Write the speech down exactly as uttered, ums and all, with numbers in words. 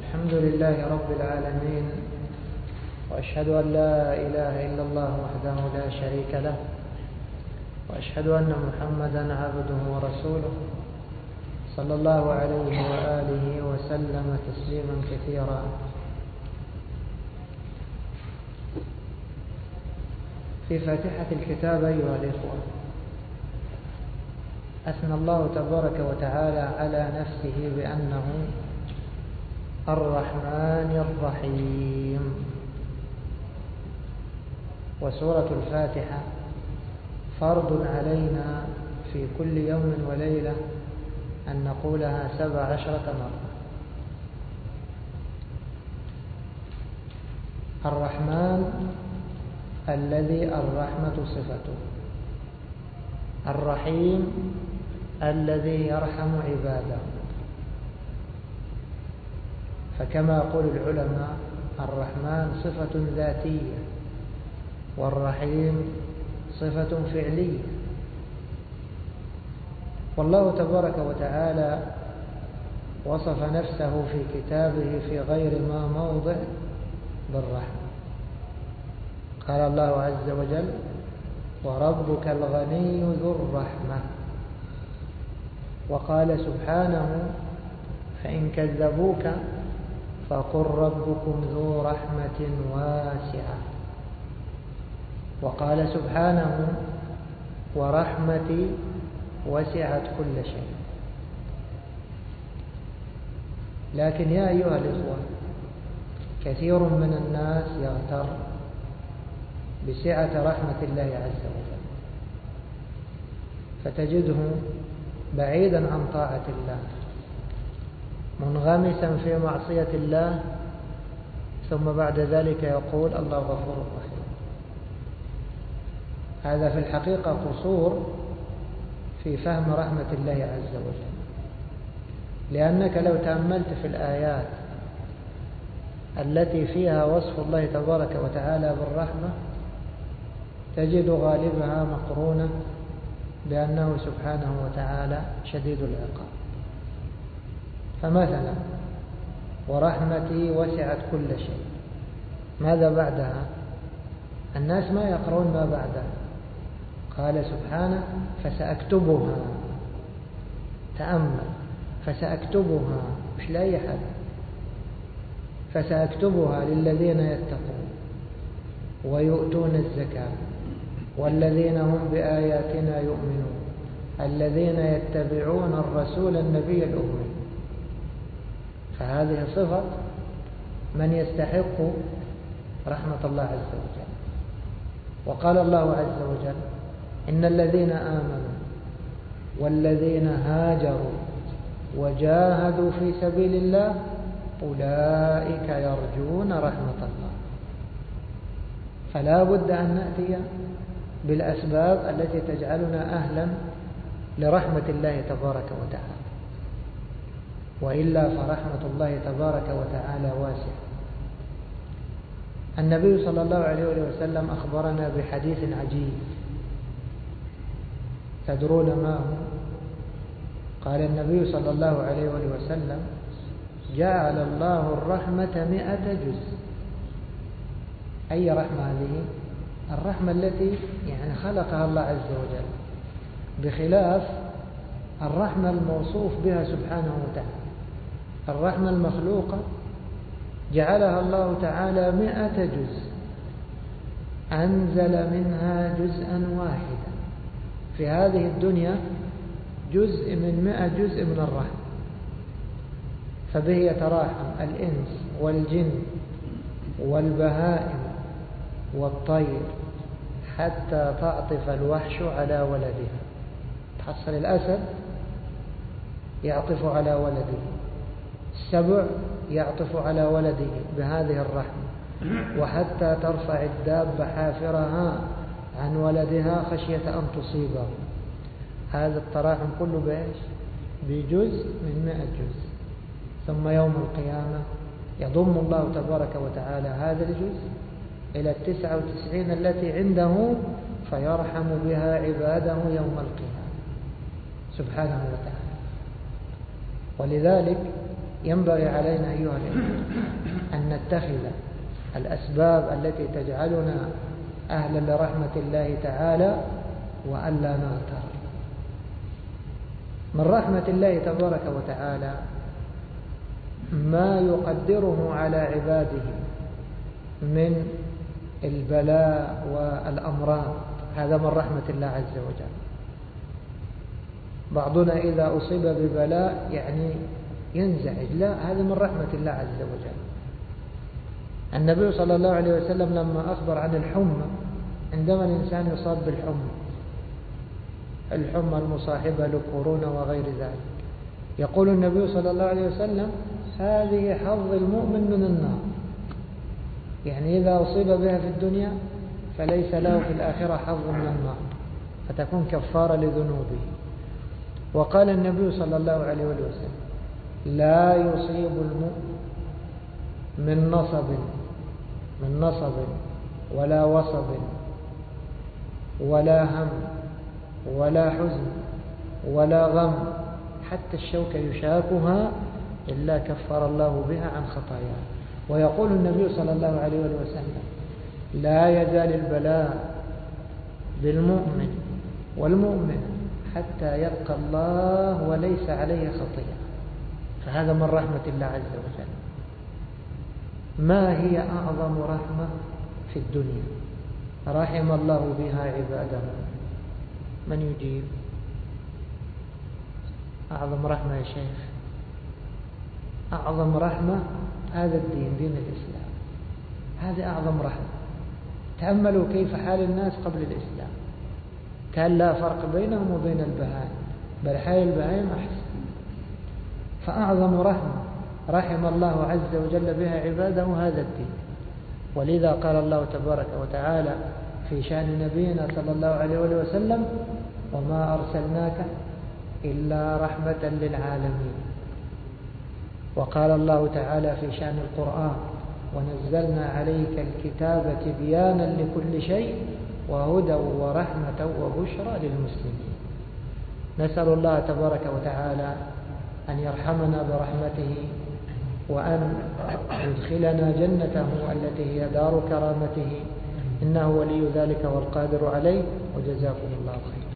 الحمد لله رب العالمين، وأشهد أن لا إله إلا الله وحده لا شريك له، وأشهد أن محمدا عبده ورسوله صلى الله عليه وآله وسلم تسليما كثيرا. في فاتحة الكتاب أيها الإخوة، أثنى الله تبارك وتعالى على نفسه بأنه الرحمن الرحيم. وسورة الفاتحة فرض علينا في كل يوم وليلة أن نقولها سبع عشرة مرة. الرحمن الذي الرحمة صفته، الرحيم الذي يرحم عباده. فكما يقول العلماء الرحمن صفة ذاتية، والرحيم صفة فعلية. والله تبارك وتعالى وصف نفسه في كتابه في غير ما موضع بالرحمة. قال الله عز وجل: وربك الغني ذو الرحمة. وقال سبحانه: فإن كذبوك فقل ربكم ذو رحمة واسعة. وقال سبحانه: ورحمتي وسعت كل شيء. لكن يا أيها الإخوة، كثير من الناس يغتر بسعة رحمة الله عز وجل، فتجده بعيدا عن طاعة الله، منغمسا في معصية الله، ثم بعد ذلك يقول الله غفور رحيم. هذا في الحقيقة قصور في فهم رحمة الله عز وجل، لأنك لو تأملت في الآيات التي فيها وصف الله تبارك وتعالى بالرحمة تجد غالبها مقرونة بأنه سبحانه وتعالى شديد العقاب. فمثلا: ورحمتي وسعت كل شيء، ماذا بعدها؟ الناس ما يقرون ما بعدها. قال سبحانه: فسأكتبها. تأمل: فسأكتبها، مش لأي حد. فسأكتبها للذين يتقون ويؤتون الزكاة والذين هم بآياتنا يؤمنون الذين يتبعون الرسول النبي الأمي. فهذه صفة من يستحق رحمة الله عز وجل. وقال الله عز وجل: إن الذين آمنوا والذين هاجروا وجاهدوا في سبيل الله أولئك يرجون رحمة الله. فلا بد أن نأتي بالأسباب التي تجعلنا أهلا لرحمة الله تبارك وتعالى، وإلا فرحمة الله تبارك وتعالى واسعة. النبي صلى الله عليه وسلم أخبرنا بحديث عجيب، تدرون ما هو؟ قال النبي صلى الله عليه وسلم: جعل الله الرحمة مئة جزء. أي رحمة هذه؟ الرحمة التي يعني خلقها الله عز وجل، بخلاف الرحمة الموصوف بها سبحانه وتعالى. الرحمة المخلوقة جعلها الله تعالى مئة جزء، أنزل منها جزءا واحدا. في هذه الدنيا جزء من مئة جزء من الرحمة، فبه يتراحم الإنس والجن والبهائم والطير، حتى تعطف الوحش على ولدها. تحصل الأسد يعطف على ولده، السبع يعطف على ولده بهذه الرحمة، وحتى ترفع الدابة حافرها عن ولدها خشية أن تصيبه. هذا التراحم كله بإيش؟ بجزء من مئة جزء. ثم يوم القيامة يضم الله تبارك وتعالى هذا الجزء إلى التسعة وتسعين التي عنده، فيرحم بها عباده يوم القيامة سبحانه وتعالى. ولذلك ينبغي علينا أيها الإخوة أن نتخذ الأسباب التي تجعلنا أهلا لرحمة الله تعالى وألا نغتر. من رحمة الله تبارك وتعالى ما يقدره على عباده من البلاء والأمراض، هذا من رحمة الله عز وجل. بعضنا إذا أصيب ببلاء يعني ينزعج، لا، هذا من رحمة الله عز وجل. النبي صلى الله عليه وسلم لما أخبر عن الحمى، عندما الإنسان يصاب بالحمى، الحمى المصاحبة للكورونا وغير ذلك، يقول النبي صلى الله عليه وسلم هذه حظ المؤمن من النار، يعني إذا أصيب بها في الدنيا فليس له في الآخرة حظ من النار، فتكون كفارة لذنوبه. وقال النبي صلى الله عليه وسلم لا يصيب المؤمن من نصب من نصب ولا وصب ولا هم ولا حزن ولا غم حتى الشوكة يشاكها إلا كفر الله بها عن خطاياه. ويقول النبي صلى الله عليه وسلم لا يزال البلاء بالمؤمن والمؤمن حتى يلقى الله وليس عليه خطيئة، فهذا من رحمة الله عز وجل. ما هي أعظم رحمة في الدنيا رحم الله بها عباده؟ من يجيب؟ أعظم رحمة يا شيخ، أعظم رحمة هذا الدين، دين الإسلام، هذه أعظم رحمة. تأملوا كيف حال الناس قبل الإسلام، كان لا فرق بينهم وبين البهائم، بل حال البهائم أحسن. فأعظم رحمة رحم الله عز وجل بها عباده هذا الدين. ولذا قال الله تبارك وتعالى في شأن نبينا صلى الله عليه وسلم وما أرسلناك إلا رحمة للعالمين. وقال الله تعالى في شأن القرآن ونزلنا عليك الكتاب تبيانا لكل شيء وهدى ورحمة وبشرى للمسلمين. نسأل الله تبارك وتعالى أن يرحمنا برحمته وأن يدخلنا جنته التي هي دار كرامته، إنه ولي ذلك والقادر عليه، وجزاكم الله خيرا.